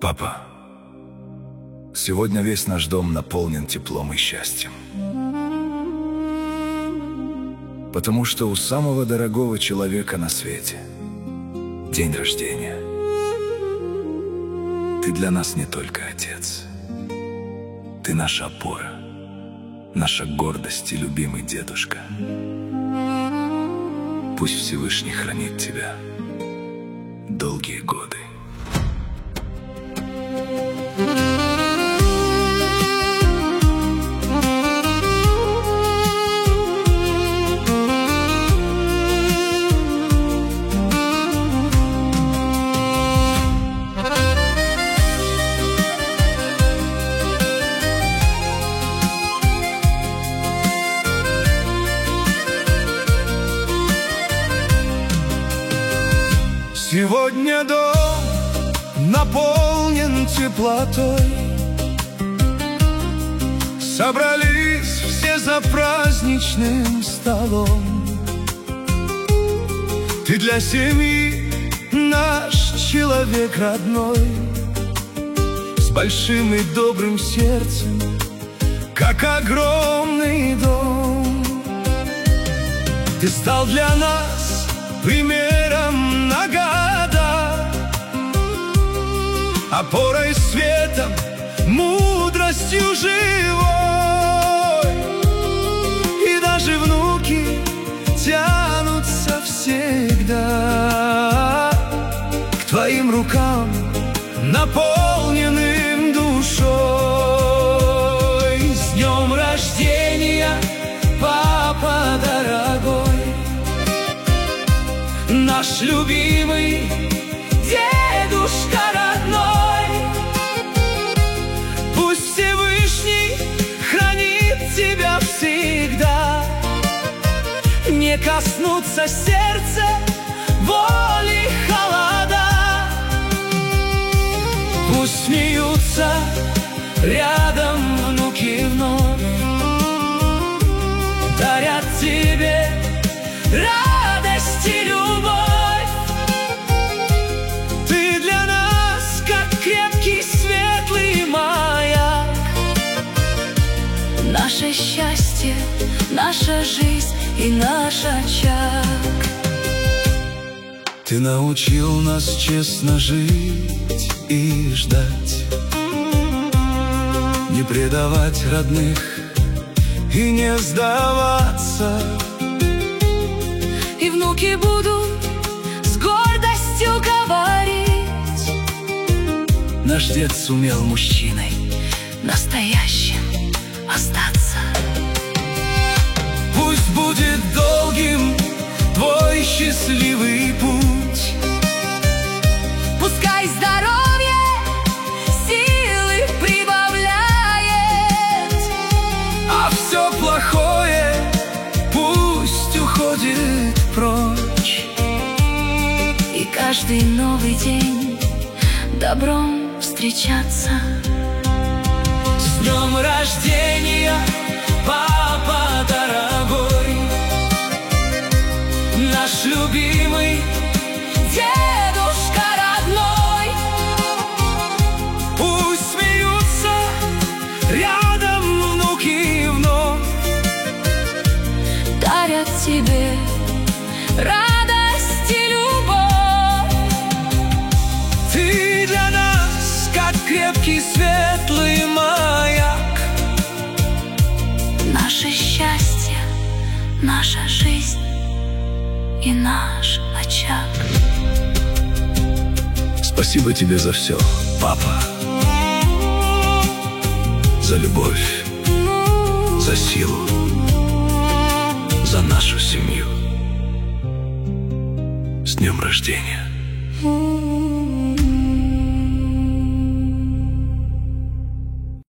Папа, сегодня весь наш дом наполнен теплом и счастьем. Потому что у самого дорогого человека на свете день рождения. Ты для нас не только отец. Ты наша опора, наша гордость и любимый дедушка. Пусть Всевышний хранит тебя долгие годы. Сегодня дом наполнен теплотой. Собрались все за праздничным столом. Ты для семьи наш человек родной, с большим и добрым сердцем, как огромный дом. Ты стал для нас примером на года, опорой, светом, мудростью живой. И даже внуки тянутся всегда к твоим рукам, наполненным душой. С днем рождения, папа дорогой, наш любимый дедушка родной. Пусть Всевышний хранит тебя всегда, не коснутся сердца боли, холода. Пусть смеются рядом внуки вновь, дарят тебе радость и любовь. Ты для нас как крепкий светлый маяк, наше счастье, наша жизнь и наш очаг. Ты научил нас честно жить и ждать, не предавать родных и не сдаваться. И внуки будут с гордостью говорить: наш дед сумел мужчиной настоящим остаться. Пусть будет долгим твой счастливый путь, Пускай здоровье силы прибавляет, а все плохое пусть уходит прочь. и каждый новый день добром встречаться. С днем рождения, папа дорогой, наш любимый Дедушка родной, пусть смеются рядом внуки вновь, дарят тебе радость и любовь. ты для нас как крепкий светлый маяк, Наше счастье, наша жизнь и наш очаг. Спасибо тебе за все, папа. За любовь, за силу, за нашу семью. С днем рождения!